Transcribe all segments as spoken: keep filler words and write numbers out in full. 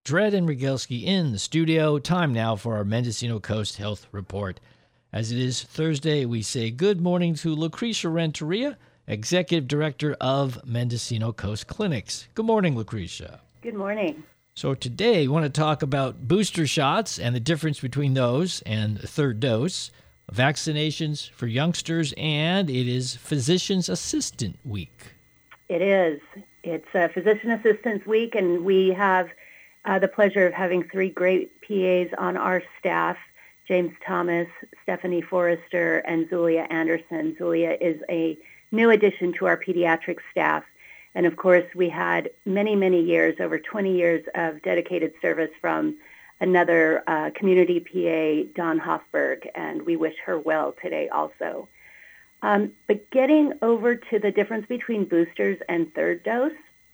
Dred and Rogalski in the studio. Time now for our Mendocino Coast Health Report. As it is Thursday, we say good morning to Lucretia Renteria, Executive Director of Mendocino Coast Clinics. Good morning, Lucretia. Good morning. So today we want to talk about booster shots and the difference between those and the third dose, vaccinations for youngsters, and it is Physician's Assistant Week. It is. It's a Physician Assistants Week, and we have uh, the pleasure of having three great P As on our staff, James Thomas, Stephanie Forrester, and Zulia Anderson. Zulia is a new addition to our pediatric staff. And of course, we had many, many years, over twenty years of dedicated service from another uh, community P A, Dawn Hoffberg, and we wish her well today also. Um, but getting over to the difference between boosters and third dose,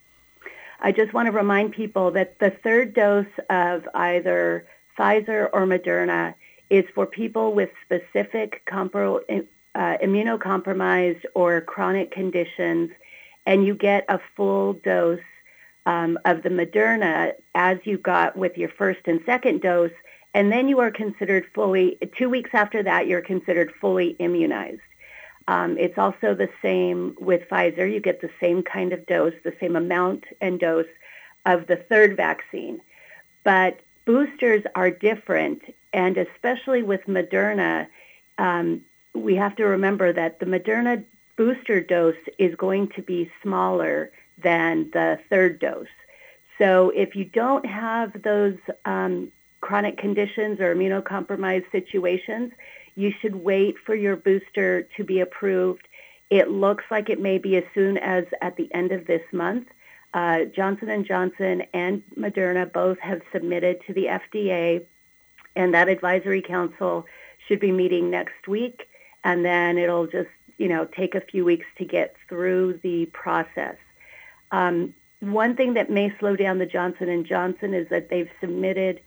I just want to remind people that the third dose of either Pfizer or Moderna is for people with specific compro, uh, immunocompromised or chronic conditions, and you get a full dose um, of the Moderna as you got with your first and second dose, and then you are considered fully, two weeks after that, you're considered fully immunized. Um, it's also the same with Pfizer. You get the same kind of dose, the same amount and dose of the third vaccine. But boosters are different, and especially with Moderna, um, we have to remember that the Moderna booster dose is going to be smaller than the third dose. So if you don't have those um, chronic conditions or immunocompromised situations, you should wait for your booster to be approved. It looks like it may be as soon as at the end of this month. Uh, Johnson and Johnson and Moderna both have submitted to the F D A, and that advisory council should be meeting next week, and then it'll just you know, take a few weeks to get through the process. Um, one thing that may slow down the Johnson and Johnson is that they've submitted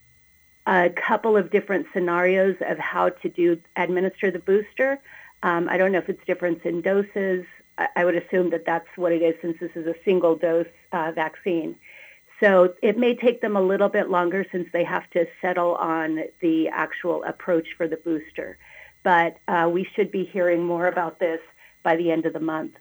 a couple of different scenarios of how to do administer the booster. Um, I don't know if it's difference in doses. I, I would assume that that's what it is since this is a single dose uh, vaccine. So it may take them a little bit longer since they have to settle on the actual approach for the booster. But uh, we should be hearing more about this by the end of the month.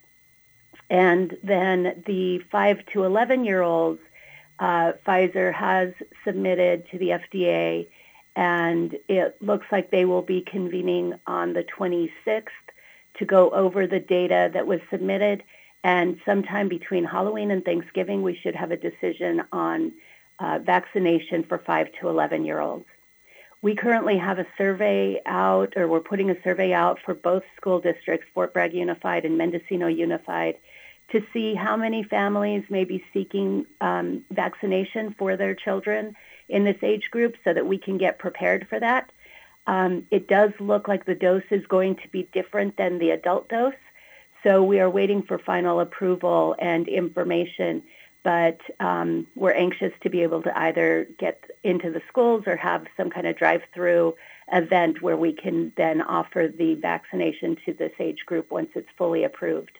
And then the five to eleven-year-olds, uh, Pfizer has submitted to the F D A, and it looks like they will be convening on the twenty-sixth to go over the data that was submitted. And sometime between Halloween and Thanksgiving, we should have a decision on uh, vaccination for five to eleven-year-olds. We currently have a survey out, or we're putting a survey out for both school districts, Fort Bragg Unified and Mendocino Unified, to see how many families may be seeking um, vaccination for their children in this age group so that we can get prepared for that. Um, it does look like the dose is going to be different than the adult dose, so we are waiting for final approval and information. But um, we're anxious to be able to either get into the schools or have some kind of drive-through event where we can then offer the vaccination to this age group once it's fully approved.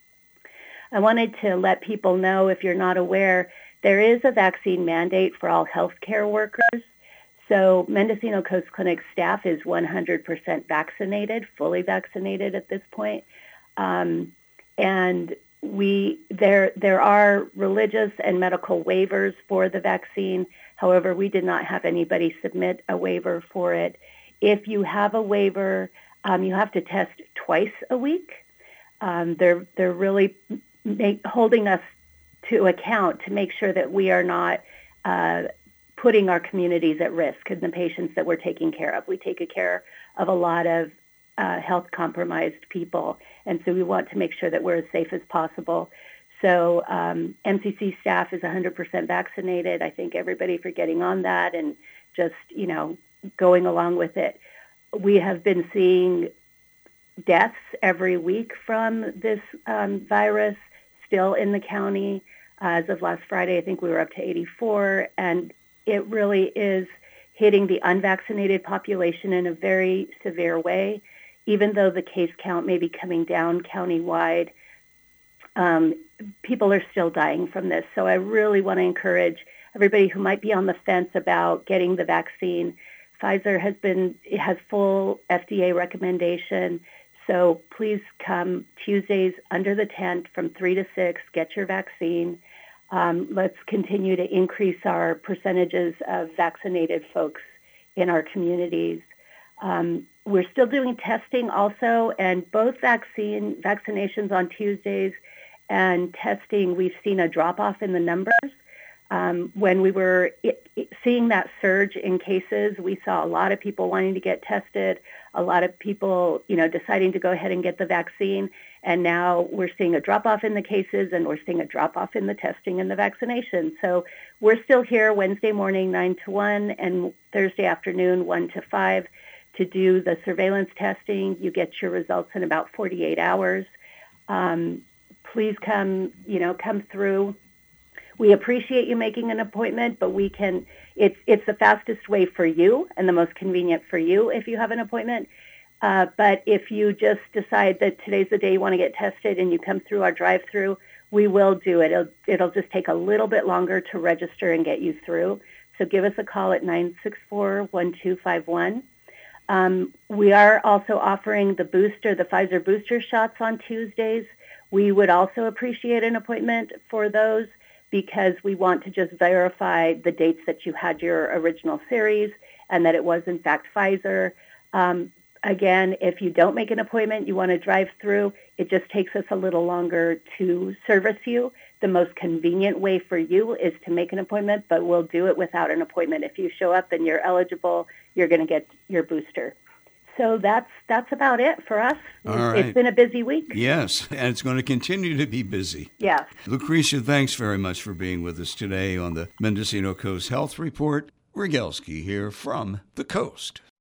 I wanted to let people know, if you're not aware, there is a vaccine mandate for all healthcare workers. So Mendocino Coast Clinic staff is one hundred percent vaccinated, fully vaccinated at this point. Um, and We there there are religious and medical waivers for the vaccine. However, we did not have anybody submit a waiver for it. If you have a waiver, um, you have to test twice a week. Um, they're they're really make, holding us to account to make sure that we are not uh, putting our communities at risk and the patients that we're taking care of. We take care of a lot of Uh, health compromised people. And so we want to make sure that we're as safe as possible. So um, M C C staff is one hundred percent vaccinated. I thank everybody for getting on that and just, you know, going along with it. We have been seeing deaths every week from this um, virus still in the county. Uh, as of last Friday, I think we were up to eighty-four, and it really is hitting the unvaccinated population in a very severe way. Even though the case count may be coming down countywide, um, people are still dying from this. So I really want to encourage everybody who might be on the fence about getting the vaccine. Pfizer has been it has full F D A recommendation. So please come Tuesdays under the tent from three to six, get your vaccine. Um, let's continue to increase our percentages of vaccinated folks in our communities. Um, we're still doing testing also, and both vaccine vaccinations on Tuesdays and testing, we've seen a drop-off in the numbers. Um, when we were it, it, seeing that surge in cases, we saw a lot of people wanting to get tested, a lot of people, you know, deciding to go ahead and get the vaccine. And now we're seeing a drop-off in the cases, and we're seeing a drop-off in the testing and the vaccination. So we're still here Wednesday morning, nine to one, and Thursday afternoon, one to five, to do the surveillance testing. You get your results in about forty-eight hours. Um, please come, you know, come through. We appreciate you making an appointment, but we can, it's it's the fastest way for you and the most convenient for you if you have an appointment. Uh, but if you just decide that today's the day you want to get tested and you come through our drive-through, we will do it. It'll, it'll just take a little bit longer to register and get you through. So give us a call at nine six four, one two five one. Um, we are also offering the booster, the Pfizer booster shots on Tuesdays. We would also appreciate an appointment for those, because we want to just verify the dates that you had your original series and that it was in fact Pfizer. Um, again, if you don't make an appointment, you want to drive through, it just takes us a little longer to service you. The most convenient way for you is to make an appointment, but we'll do it without an appointment. If you show up and you're eligible, you're going to get your booster. So that's that's about it for us. All right. It's been a busy week. Yes, and it's going to continue to be busy. Yes. Lucretia, thanks very much for being with us today on the Mendocino Coast Health Report. Rygelski here from the Coast.